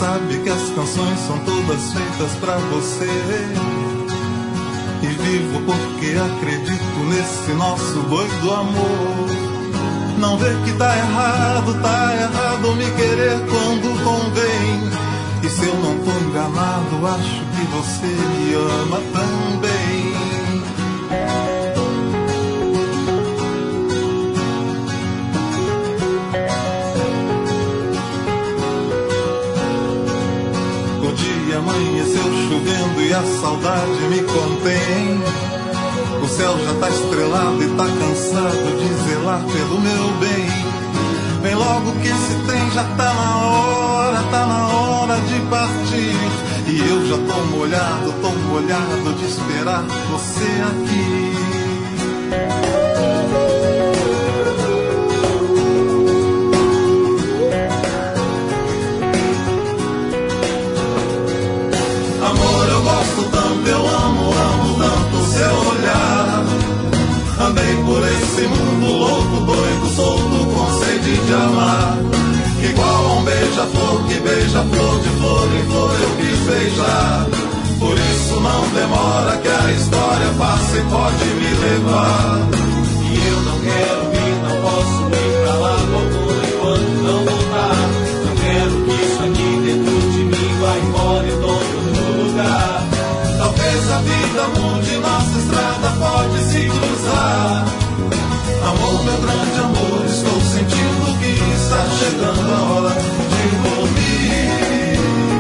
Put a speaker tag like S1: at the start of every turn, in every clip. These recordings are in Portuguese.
S1: sabe que as canções são todas feitas pra você. E vivo porque acredito nesse nosso doido amor. Não vê que tá errado me querer quando convém. E se eu não tô enganado, acho que você me ama também. O dia amanheceu chovendo e a saudade me contém. O céu já tá estrelado e tá cansado de zelar pelo meu bem. Vem logo que esse trem já tá na hora de partir. E eu já tô molhado de esperar você aqui. Amor, eu gosto tanto, eu amo tanto o seu olhar. Andei por esse mundo louco, doido, solto, com sede de amar. Igual a um beija-flor que beija flor, de flor em flor eu quis beijar. Por isso não demora que a história passa e pode me levar.
S2: E eu não quero ir, não posso ir pra lá algum enquanto não voltar. Não quero que isso aqui dentro de mim vá embora e tome outro lugar. Talvez a vida mude, nossa estrada pode se cruzar. Amor, meu grande amor, estou sentindo que está chegando a hora de dormir.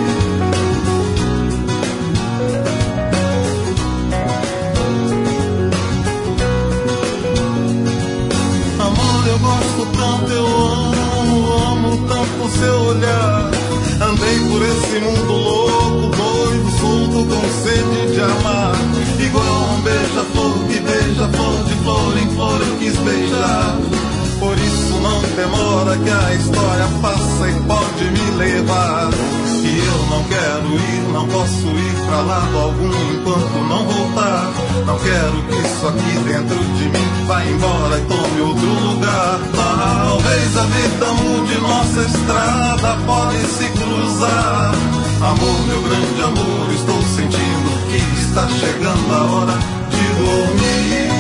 S2: Amor, eu gosto tanto, eu amo tanto o seu olhar. Andei por esse mundo louco, doido, solto, com sede de amar. Igual um beija-flor que beija flor, de flor em flor eu quis beijar. Por isso não demora que a história passa e pode me levar. E eu não quero ir, não posso ir pra lado algum enquanto não voltar. Não quero que isso aqui dentro de mim vá embora e tome outro lugar. Talvez a vida mude, nossa estrada pode se cruzar. Amor, meu grande amor, estou sentindo que está chegando a hora de dormir.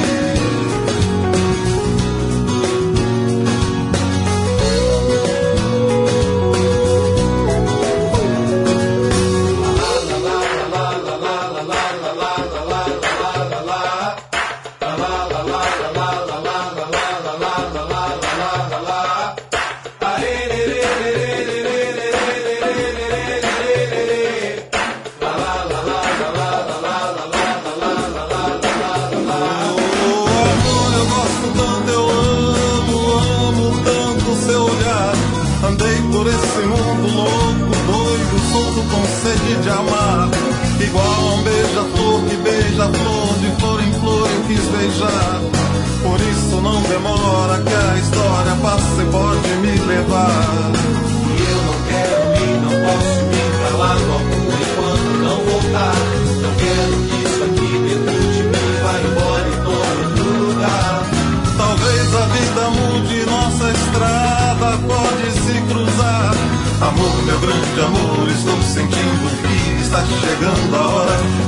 S2: De amar, igual um beija-flor que beija flor, de flor em flor eu quis beijar. Por isso não demora que a história passa e pode me levar. E eu não quero ir, não posso ir pra lado algum enquanto não voltar. Não quero que isso aqui dentro de mim vá embora e tome outro lugar.
S1: Talvez a vida mude, nossa estrada pode se cruzar. Amor, meu grande amor, estou sentindo que está chegando a hora